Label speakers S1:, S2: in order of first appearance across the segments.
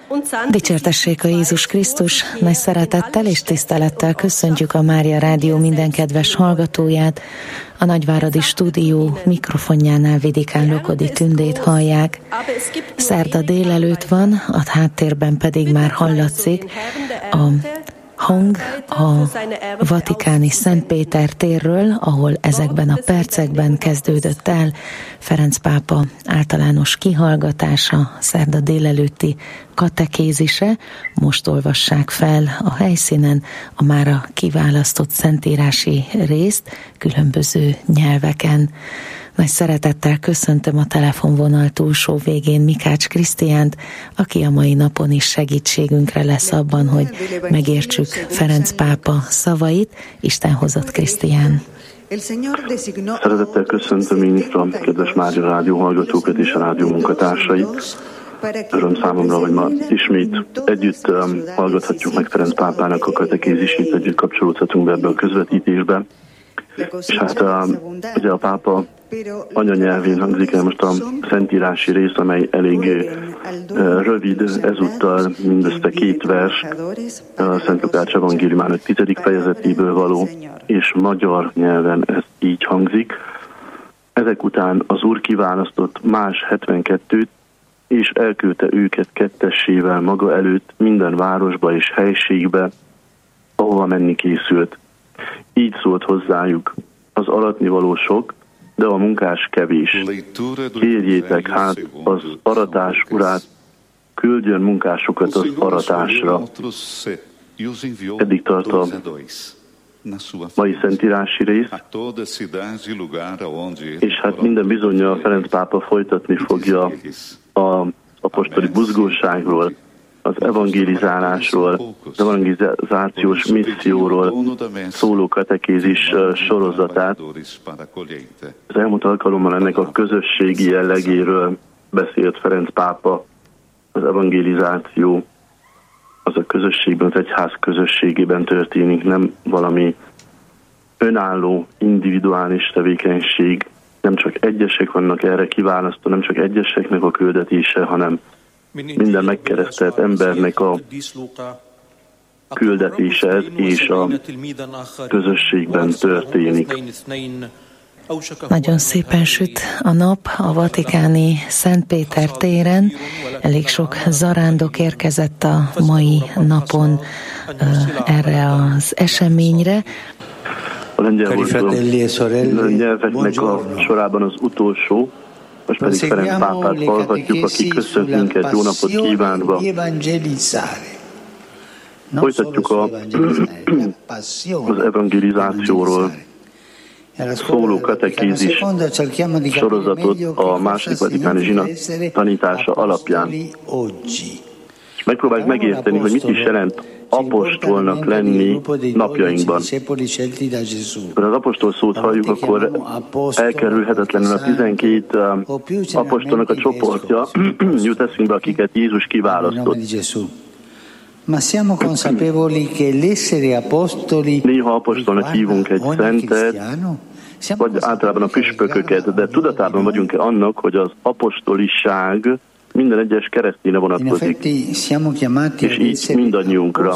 S1: Dicsértessék a Jézus Krisztus, nagy szeretettel és tisztelettel köszöntjük a Mária Rádió minden kedves hallgatóját. A Nagyváradi Stúdió mikrofonjánál Vidikán Lokodi Tündét hallják. Szerda délelőtt van, a háttérben pedig már hallatszik a hang a Vatikáni Szent Péter térről, ahol ezekben a percekben kezdődött el Ferenc pápa általános kihallgatása, szerda délelőtti katekézise. Most olvassák fel a helyszínen a mára kiválasztott szentírási részt különböző nyelveken. Nagy szeretettel köszöntöm a telefonvonal túlsó végén Mikács Krisztiánt, aki a mai napon is segítségünkre lesz abban, hogy megértsük Ferenc pápa szavait. Isten hozott, Krisztián!
S2: Szeretettel köszöntöm én is a kedves Mária Rádió hallgatókat és a rádió munkatársait. Öröm számomra, hogy ma ismét együtt hallgathatjuk meg Ferenc pápának a katekézisét, együtt kapcsolódhatunk be ebbe a közvetítésbe. És hát ugye a pápa anyanyelvén hangzik el most a szentírási rész, amely elég rövid, ezúttal mindössze 2 vers, a Szent Lukács evangéliumának 10. fejezetéből való, és magyar nyelven ez így hangzik. Ezek után az Úr kiválasztott más 72-t, és elküldte őket kettessével maga előtt minden városba és helységbe, ahova menni készült. Így szólt hozzájuk: az aratnivaló sok, de a munkás kevés. Kérjétek hát az aratás urát, küldjön munkásokat az aratásra. Eddig tart a mai szentírási rész, és hát minden bizonnyal Ferenc pápa folytatni fogja az apostoli buzgóságról, az evangélizálásról, az evangelizációs misszióról szóló katekézis sorozatát. Az elmúlt alkalommal ennek a közösségi jellegéről beszélt Ferenc pápa. Az evangelizáció az a közösségben, az egyház közösségében történik, nem valami önálló, individuális tevékenység. Nem csak egyesek vannak erre kiválasztva, nem csak egyeseknek a küldetése, hanem minden megkeresztelt embernek a küldetése ez, és a közösségben történik.
S1: Nagyon szépen süt a nap a vatikáni Szent Péter téren. Elég sok zarándok érkezett a mai napon erre az eseményre.
S2: A lengyel nyelveknek a sorában az utolsó, most pedig Ferenc pápát hallhatjuk, aki köszönt minket, jó napot kívánva. Folytatjuk az evangelizációról szóló katekézis sorozatot a második vatikáni zsinat tanítása alapján. És megpróbáljuk megérteni, hogy mit is jelent apostolnak lenni napjainkban. Ha az apostol szót halljuk, akkor elkerülhetetlenül a 12 apostolnak a csoportja jut eszünkbe, akiket Jézus kiválasztott. Néha apostolnak hívunk egy szentet, vagy általában a püspököket, de tudatában vagyunk-e annak, hogy az apostoliság minden egyes keresztényre vonatkozik, és így mindannyiunkra.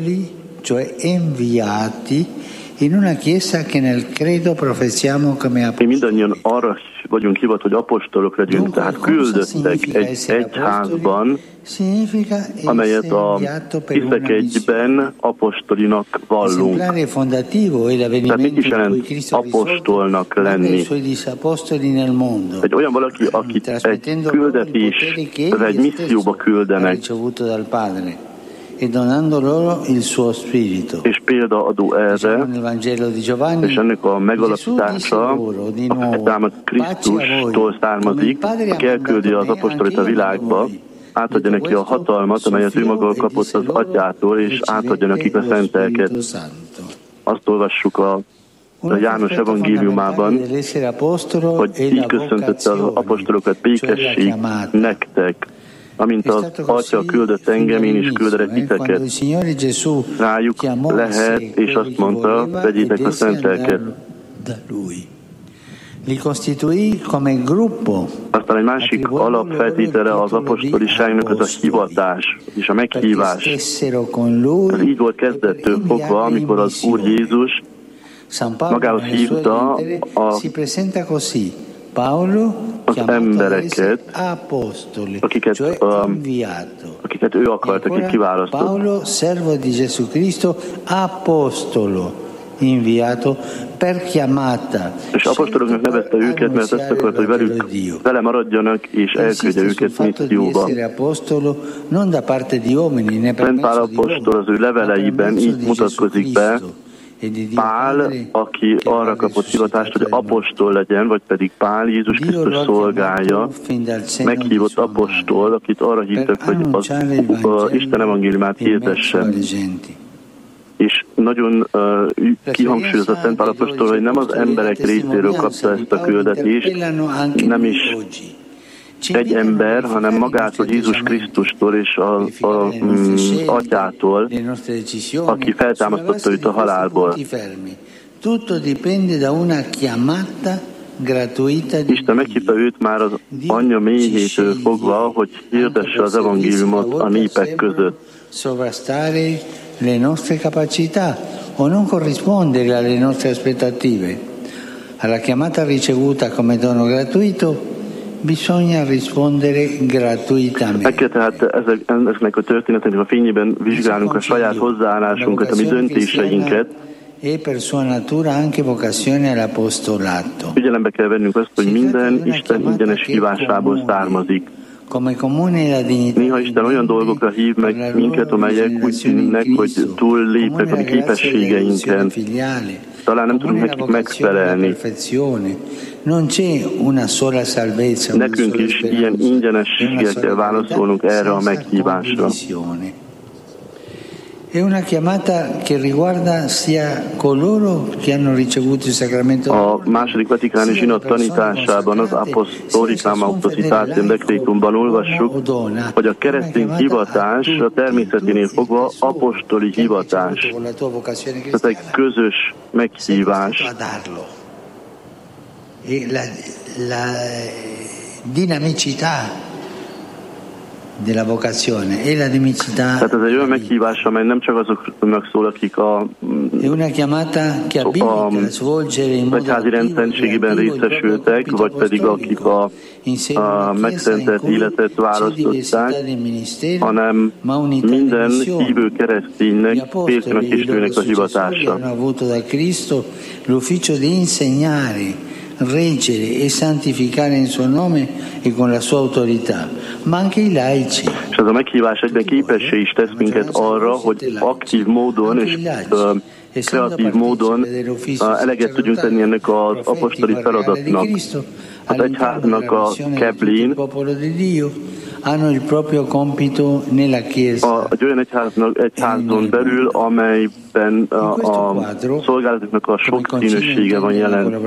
S2: Mi mindannyian arra vagyunk hivat, hogy apostolok legyünk, tehát küldöttek egy egyházban, amelyet a hiszek egyben apostolinak vallunk. Tehát mit is jelent apostolnak lenni? Egy olyan valaki, akit egy küldetésre, egy misszióba küldenek, és példaadó erre, és ennek a megalapítása a feltámadt Krisztustól származik, aki elküldi az apostolit a világba, átadja neki a hatalmat, amelyet ő maga kapott az atyától, és átadja nekik a szentelket. Azt olvassuk a János evangéliumában, hogy így köszöntötte az apostolokat: békesség nektek. Amint az Atya küldött engem, én is küldelek titeket. Rájuk lehet, és azt mondta: vegyétek a szentelket. Azt Aztán egy másik alapfeltétele az apostoliságnak az a hivatás és a meghívás. Ez így volt kezdettől fogva, amikor az Úr Jézus magához hívta az embereket, akiket ő akart, akik kiválasztott.
S3: Paolo, servo di Gesù Cristo, apostolo inviato per chiamata.
S2: És apostoloknak nevezte őket, mert azt akart, hogy velük vele maradjanak, és elküldje őket misszióba. Szent Pál apostol az ő leveleiben így mutatkozik be, Pál, aki arra kapott hivatást, hogy apostol legyen, vagy pedig Pál, Jézus Krisztus szolgája, meghívott apostol, akit arra hívtak, hogy az Isten evangéliumát hirdesse. És nagyon kihangsúlyozza Szent Pál apostol, hogy nem az emberek részéről kapta ezt a küldetést, nem is egy ember, hanem magától, Jézus Krisztustól és az Atyától, aki feltámasztotta őt a halálból. Isten meghívta őt már az anyja méhétől fogva, hogy hirdesse az evangéliumot a népek között.
S3: Le nostre capacità o non corrispondere alle nostre aspettative. Alla chiamata ricevuta come dono gratuito bisogna rispondere gratuitamente.
S2: Meg kell tehát ezeknek a történeteknek a fényében vizsgálnunk a saját hozzáállásunkat, a mi döntéseinket.
S3: E per sua natura anche vocazione all'apostolato.
S2: Figyelembe kell vennünk azt, hogy minden Isten ingyenes hívásából származik. Néha Isten olyan dolgokra hív meg minket, amelyek úgy tűnnek, hogy túl lépnek a mi képességeinken. Talán nem tudunk nekik megfelelni. Nekünk is ilyen ingyenességgel kell válaszolnunk erre a meghívásra.
S3: È una chiamata che riguarda sia coloro che hanno ricevuto il sacramento.
S2: A második vatikáni zsinat tanításában, az Apostolicam Auctoritate Decretumban olvassuk, hogy a keresztény hivatás a természeténél fogva apostoli hivatás. Ez egy közös meghívás.
S3: La dinamicità della vocazione e la dinamicità.
S2: Tehát ez egy olyan meghívás, amely nem csak azoknak szól, akik a egyházi rendszerségében részesültek, vagy pedig akik a megszentelt életet választották, hanem minden hívő kereszténynek, férfinak és nőnek a hivatása.
S3: Reggere e santificare in suo nome e con la sua autorità, ma anche i laici.
S2: És ez a meghívás egyben képessé is tesz minket arra, hogy aktív módon és kreatív módon eleget tudjunk tenni ennek az apostoli feladatnak. Az egyháznak a keblén egy olyan egyházon belül, amelyben a szolgálatoknak a sokszínűsége van jelen.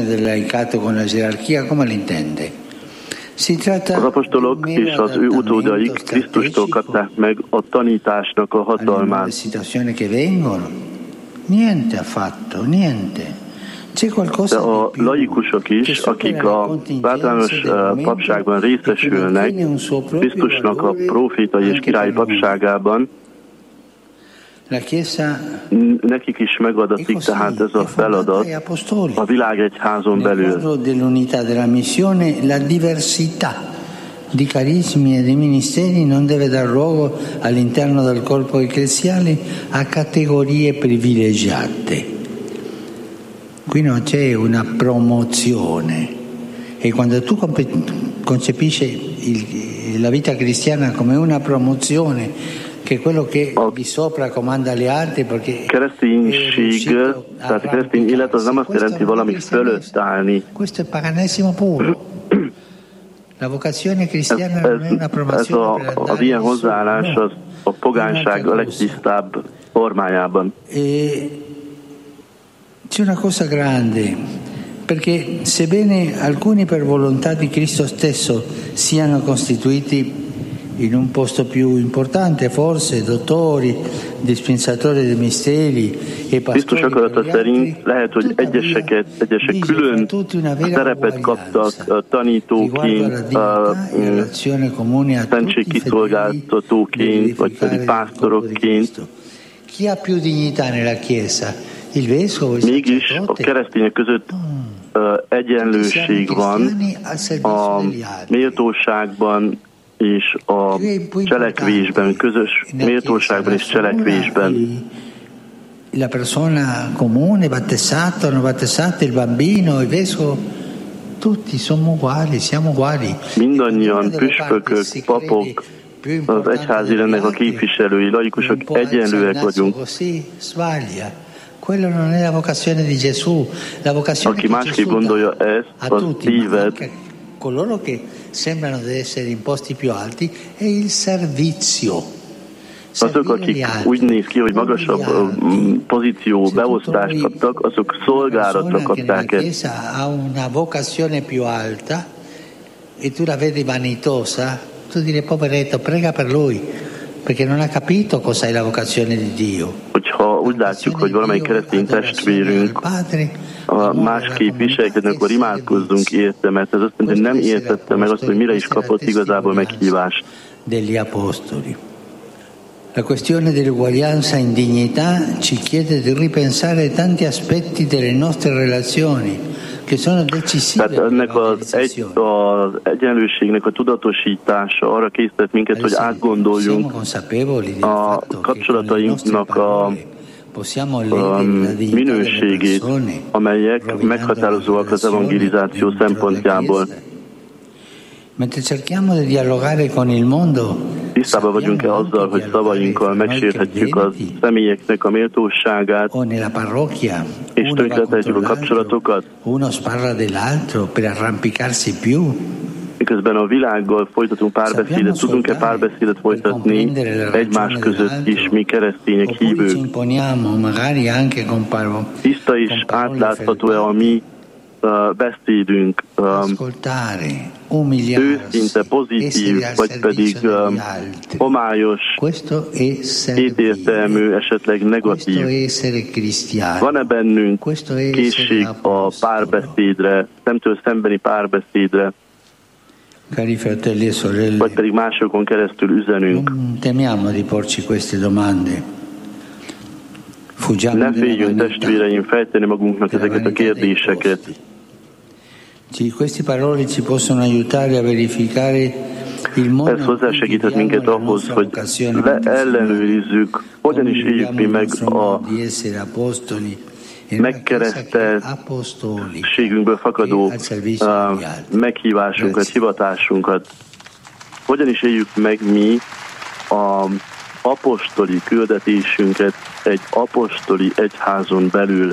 S2: Az apostolok és az ő utódaik Krisztustól kapták meg a tanításnak a hatalmát. De a laikusok is, akik a általános papságban részesülnek, Krisztusnak a prófétai és királyi papságában, nekik is megadatik tehát ez a feladat a világegyházon belül.
S3: Di carismi e di ministeri non deve dar luogo all'interno del corpo ecclesiale a categorie privilegiate. Qui non c'è una promozione e quando tu concepisci la vita cristiana come una promozione, che quello che di sopra comanda gli altri, perché
S2: kereszténység, tehát a keresztény élet az nem azt jelenti valami fölött állni.
S3: Questo è paganesimo puro. La vocazione cristiana non è una promozione per
S2: az ilyen hozzáállás az a pogányság a legtisztább formájában.
S3: C'è una cosa grande, perché sebbene alcuni per volontà di Cristo stesso siano costituiti in un posto più importante, forse dottori, dispensatori dei misteri e
S2: Krisztus
S3: pastori.
S2: akarata szerint lehet, hogy egyesek külön szerepet kaptak tanítóként, szentségkiszolgáltatóként, vagy pedig pásztorokként. Mégis a keresztények között egyenlőség van a méltóságban és a cselekvésben, közös méltóságban és cselekvésben.
S3: La persona comune, battezzato, non battezzato, il bambino, il vescovo, tutti siamo uguali.
S2: Mindannyian püspökök, papok, az egyházi rendnek a képviselői, laikusok, egyenlőek vagyunk. Aki másképp gondolja ezt, az téved.
S3: Coloro che sembrano di essere imposti più alti è il servizio.
S2: Azok, akik úgy néz ki, hogy magasabb pozíció beosztást kaptak, azok szolgálatra kapták ezt.
S3: Ha una vocazione più alta e tu la vedi vanitosa, tu direi poveretto, prega per lui, perché non ha capito cos'è la vocazione di Dio.
S2: Hogyha úgy látjuk, hogy valamelyik keresztény testvérünk másképp viselkednek, akkor imádkozzunk érte, mert ez azt mondja, hogy nem értette meg azt, hogy mire is kapott igazából meghívást.
S3: Degli apostoli. La questione dell'uguaglianza in dignità ci chiede di ripensare tanti aspetti delle nostre relazioni che sono decisive.
S2: Tehát ennek az egyenlőségnek a tudatosítása arra készített minket, hogy átgondoljunk a kapcsolatainknak a minőségét, amelyek meghatározóak az evangelizáció szempontjából. Tisztában vagyunk-e azzal, hogy szavainkkal megsérthetjük a személyeknek a méltóságát, és tönkretehetjük a kapcsolatokat? Miközben a világgal folytatunk párbeszédet, tudunk-e párbeszédet folytatni egymás között is, mi keresztények, hívők? Tiszta és átlátható-e a mi beszédünk, őszinte, pozitív, vagy pedig homályos, kétértelmű, esetleg negatív. Van-e bennünk készség a párbeszédre, szemtől szembeni párbeszédre, vagy pedig másokon keresztül üzenünk? Ne féljünk, testvéreim, feltenni magunknak ezeket a kérdéseket. Ez hozzásegíthet minket ahhoz, hogy ellenőrizzük, hogyan is éljük mi meg a megkereszteltségünkből fakadó meghívásunkat, hivatásunkat. Hogyan is éljük meg mi a apostoli küldetésünket egy apostoli egyházon belül.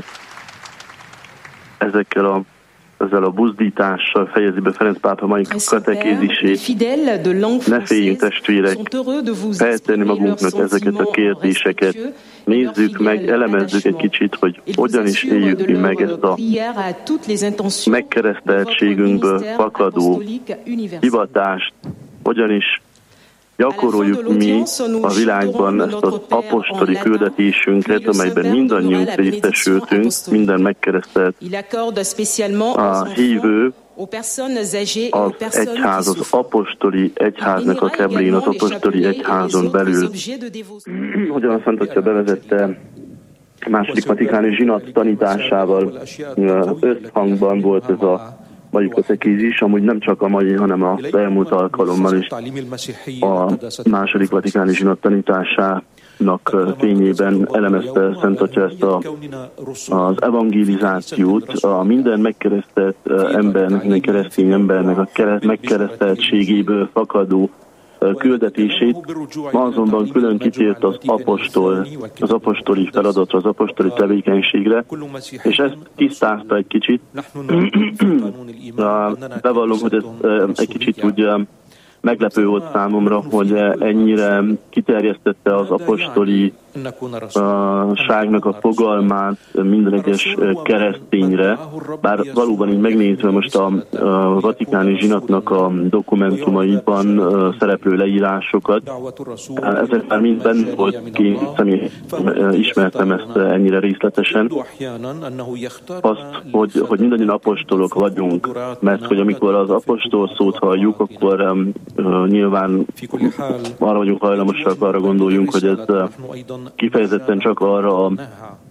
S2: Ezzel a buzdítással fejezi be Ferenc pápa mai katekézisét. Ne féljünk, testvérek, feltenni magunknak ezeket a kérdéseket. Nézzük meg, elemezzük egy kicsit, hogy hogyan is éljük mi meg ezt a megkereszteltségünkből fakadó hivatást, hogyan is gyakoroljuk mi a világban ezt az apostoli küldetésünket, amelyben mindannyiunk részesültünk, minden megkeresztelt a hívő, az egyház, az apostoli egyháznak a keblén, az apostoli egyházon belül. Hogyan a Szent Atya bevezette a második vatikáni zsinat tanításával összhangban volt ez a mai katekézis, amúgy nem csak a mai, hanem az elmúlt alkalommal is a második vatikáni zsinat tanításának fényében elemezte Szent Atya ezt az evangelizációt, a minden megkeresztelt embernek, minden keresztény embernek a megkereszteltségéből fakadó küldetését, ma azonban külön kitért az apostoli feladatra, az apostoli tevékenységre, és ezt tisztázta egy kicsit. Bevallom, hogy ez egy kicsit úgy meglepő volt számomra, hogy ennyire kiterjesztette az apostoli ságnak a fogalmát minden egyes keresztényre, bár valóban így megnézve most a vatikáni zsinatnak a dokumentumaiban szereplő leírásokat, ezek már mind benne volt, ki ismertem ezt ennyire részletesen, azt, hogy mindannyian apostolok vagyunk, mert hogy amikor az apostol szót halljuk, akkor nyilván arra vagyunk hajlamosak, arra gondoljunk, hogy ez kifejezetten csak arra a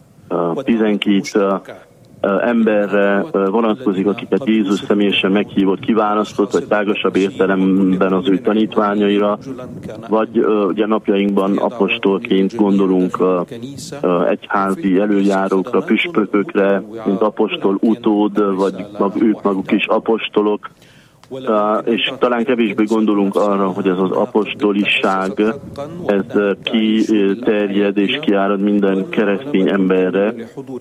S2: 12 emberre vonatkozik, akiket Jézus személyesen meghívott, kiválasztott, vagy tágasabb értelemben az ő tanítványaira, vagy ugye napjainkban apostolként gondolunk egyházi előjárókra, püspökökre, mint apostol utód, vagy ők maguk is apostolok, és talán kevésbé gondolunk arra, hogy ez az apostoliság, ez kiterjed és kiárad minden keresztény emberre.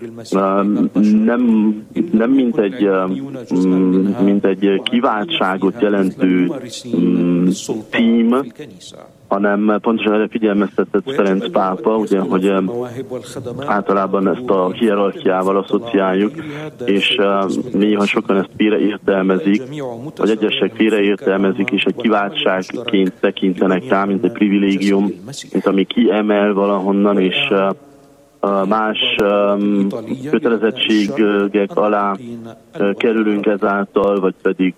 S2: Nem mint egy kiváltságot jelentő cím, hanem pontosan erre figyelmeztetett Ferenc pápa, ugye, hogy általában ezt a hierarchiával asszociáljuk, és néha sokan ezt félreértelmezik, vagy egyesek félreértelmezik, és egy kiváltságként tekintenek rá, mint egy privilégium, mint ami kiemel valahonnan, és más kötelezettségek alá kerülünk ezáltal, vagy pedig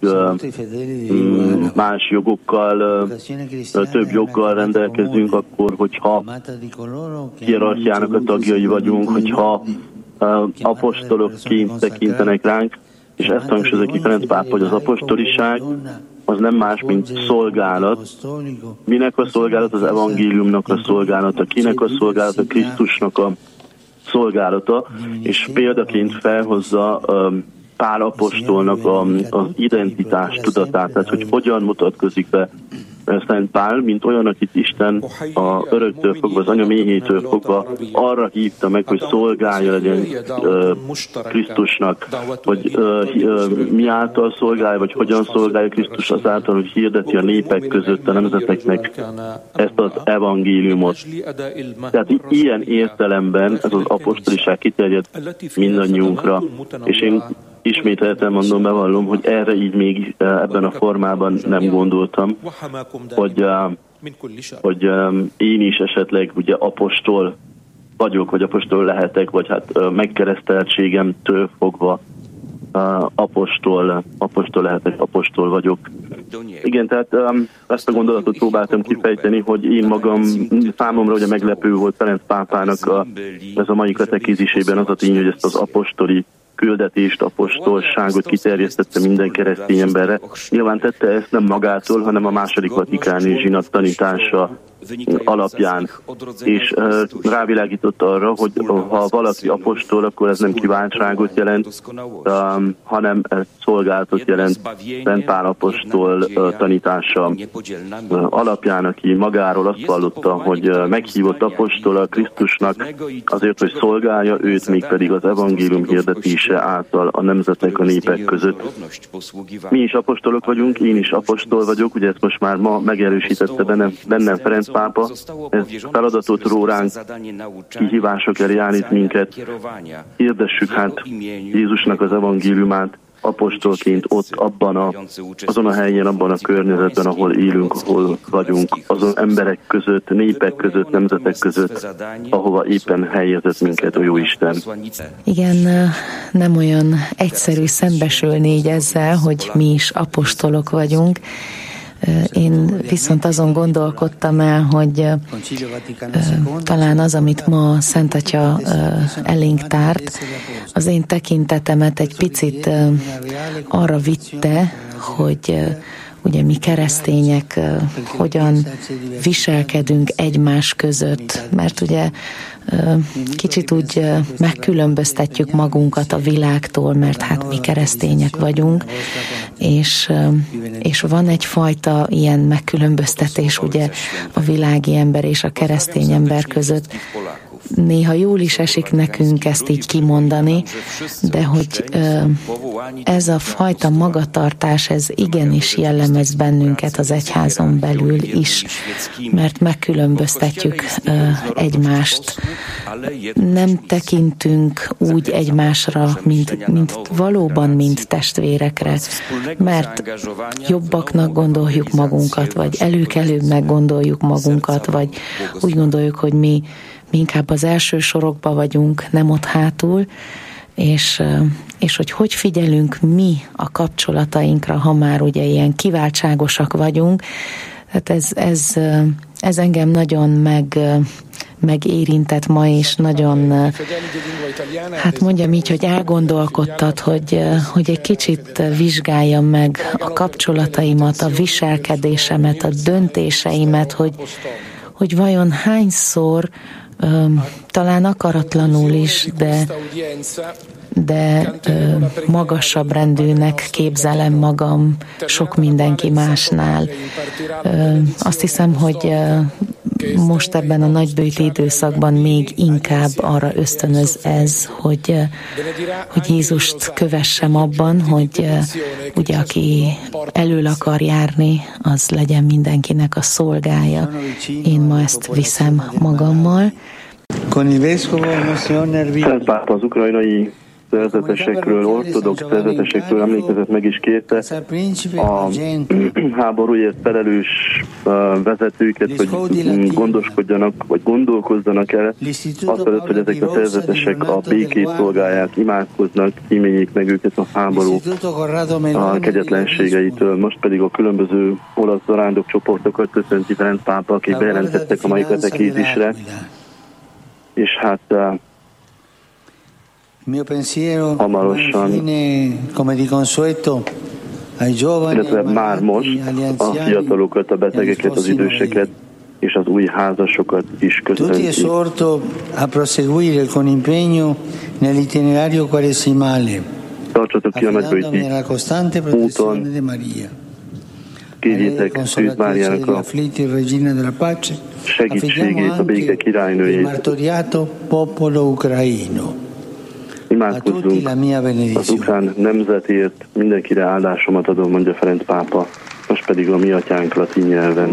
S2: más jogokkal, több joggal rendelkezünk akkor, hogyha hierarchiának a tagjai vagyunk, hogyha apostolokként tekintenek ránk, és ezt hangsúlyozza ki Ferenc pápa, hogy az apostoliság az nem más, mint szolgálat. Minek a szolgálat? Az evangéliumnak a szolgálata. Kinek a szolgálata? Krisztusnak a szolgálata, és példaként felhozza Pál apostolnak az identitás tudatát, tehát hogy hogyan mutatkozik be Szent Pál, mint olyan, akit Isten a öröktől fogva, az anya méhétől fogva arra hívta meg, hogy szolgálja legyen Krisztusnak, hogy mi által szolgálja, vagy hogyan szolgálja Krisztus azáltal, hogy hirdeti a népek között, a nemzeteknek ezt az evangéliumot. Tehát ilyen értelemben ez az apostoliság kiterjed mindannyiunkra, és én ismételten mondom, bevallom, hogy erre így még ebben a formában nem gondoltam, hogy én is esetleg ugye apostol vagyok, vagy apostol lehetek, vagy hát megkereszteltségemtől fogva apostol lehetek, apostol vagyok. Igen, tehát ezt a gondolatot próbáltam kifejteni, hogy én magam számomra ugye meglepő volt Ferenc pápának ez a mai katekézisében az a tény, hogy ezt az apostoli küldetést, apostolságot kiterjesztette minden keresztény emberre. Nyilván tette ezt nem magától, hanem a második vatikáni zsinat tanítása alapján, és rávilágított arra, hogy ha valaki apostol, akkor ez nem kiváltságot jelent, hanem ez szolgálatot jelent Szent Pál apostol tanítása alapján, aki magáról azt vallotta, hogy meghívott apostol a Krisztusnak azért, hogy szolgálja őt, mégpedig az evangélium hirdetése által a nemzetek, a népek között. Mi is apostolok vagyunk, én is apostol vagyok, ugye ezt most már ma megerősítette bennem Ferenc pápa, ez feladatot ró ránk, kihívások elé állít minket, hirdessük hát Jézusnak az evangéliumát apostolként ott, azon a helyen, abban a környezetben, ahol élünk, ahol vagyunk, azon emberek között, népek között, nemzetek között, ahova éppen helyezett minket a Jóisten.
S1: Igen, nem olyan egyszerű szembesülni így ezzel, hogy mi is apostolok vagyunk. Én viszont azon gondolkodtam el, hogy talán az, amit ma Szent Atya elénk tárt, az én tekintetemet egy picit arra vitte, hogy ugye mi keresztények hogyan viselkedünk egymás között, mert ugye kicsit úgy megkülönböztetjük magunkat a világtól, mert hát mi keresztények vagyunk, és van egyfajta ilyen megkülönböztetés ugye a világi ember és a keresztény ember között. néha jól is esik nekünk ezt így kimondani, de hogy ez a fajta magatartás, ez igenis jellemez bennünket az egyházon belül is, mert megkülönböztetjük egymást. Nem tekintünk úgy egymásra, mint valóban, mint testvérekre, mert jobbaknak gondoljuk magunkat, vagy előkelőbbnek gondoljuk magunkat, vagy úgy gondoljuk, hogy mi inkább az első sorokba vagyunk, nem ott hátul, és hogy figyelünk mi a kapcsolatainkra, ha már ugye ilyen kiváltságosak vagyunk. Tehát ez engem nagyon megérintett ma, és nagyon, hát mondjam így, hogy elgondolkodtat, hogy egy kicsit vizsgáljam meg a kapcsolataimat, a viselkedésemet, a döntéseimet, hogy vajon hányszor, talán akaratlanul is, de magasabb rendűnek képzelem magam sok mindenki másnál. Azt hiszem, hogy most ebben a nagybőti időszakban még inkább arra ösztönöz ez, hogy Jézust kövessem abban, hogy ugye aki elől akar járni, az legyen mindenkinek a szolgája. Én ma ezt viszem magammal.
S2: Szent Pápa az ukrajnai szerzetesekről, ortodox szerzetesekről emlékezett meg is kérte a háborúért felelős vezetőket, hogy gondoskodjanak, vagy gondolkozzanak el azt, hogy ezek a szerzetesek a békét szolgálják, imádkoznak, kíméljék meg őket a háború a kegyetlenségeitől. Most pedig a különböző olasz zarándok csoportokat köszönti Ferenc pápa, akik bejelentettek a mai katekézisre, és hát hamarosan, illetve már most a fiatalokat, a betegeket, az időseket és az új házasokat is köszönti. Tartsatok ki a nagybőti úton, kérjétek Szűz Máriának a segítségét, a béke királynőjét. Imádkozzunk az ukrán nemzetért, mindenkire áldásomat adom, mondja Ferenc pápa, most pedig a mi atyánk latin nyelven.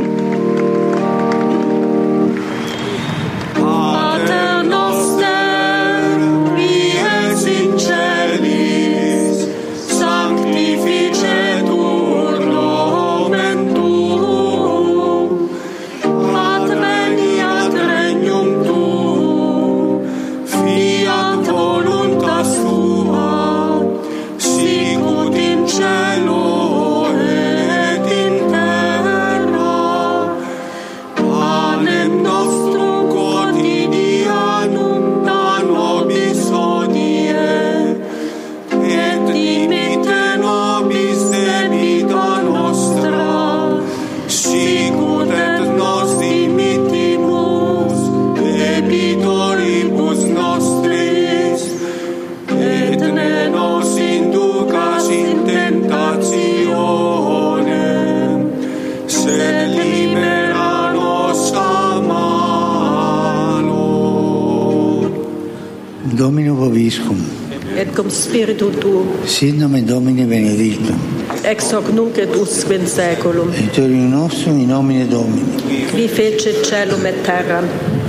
S3: Domino vobiscum.
S4: Et cum spiritu tuo.
S3: Sit nomen Domini benedictum.
S4: Ex hoc nunc et usque in saeculum.
S3: Aiuterium nostrum in nomine Domini.
S4: Qui fecit caelum et terram.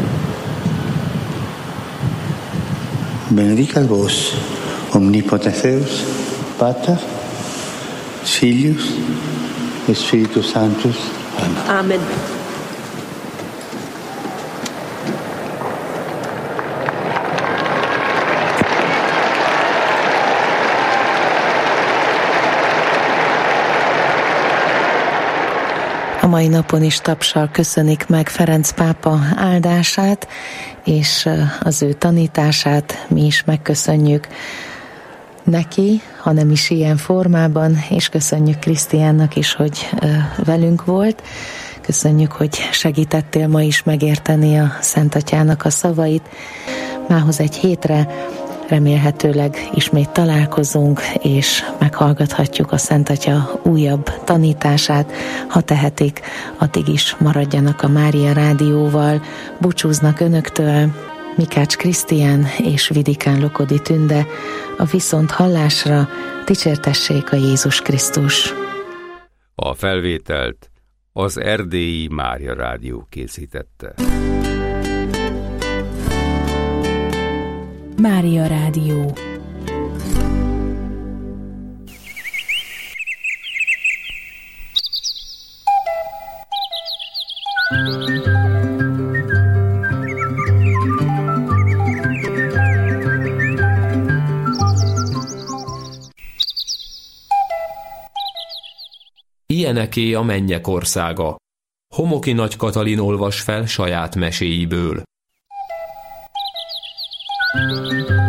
S3: Benedicat vos, omnipotens Deus, Pater, Filius et Spiritus Sanctus. Amen.
S4: Amen.
S1: A mai napon is tapssal köszönik meg Ferenc pápa áldását, és az ő tanítását mi is megköszönjük neki, ha nem is ilyen formában, és köszönjük Krisztiánnak is, hogy velünk volt. Köszönjük, hogy segítettél ma is megérteni a Szent Atyának a szavait. Mához egy hétre remélhetőleg ismét találkozunk, és meghallgathatjuk a Szent Atya újabb tanítását. Ha tehetik, addig is maradjanak a Mária Rádióval. Búcsúznak önöktől Mikács Krisztián és Vidikán Lokodi Tünde, a viszont hallásra dicsértessék a Jézus Krisztus.
S5: A felvételt az Erdélyi Mária Rádió készítette.
S6: Mária Rádió.
S7: Ilyeneké a mennyek országa. Homoki Nagy Katalin olvas fel saját meséiből.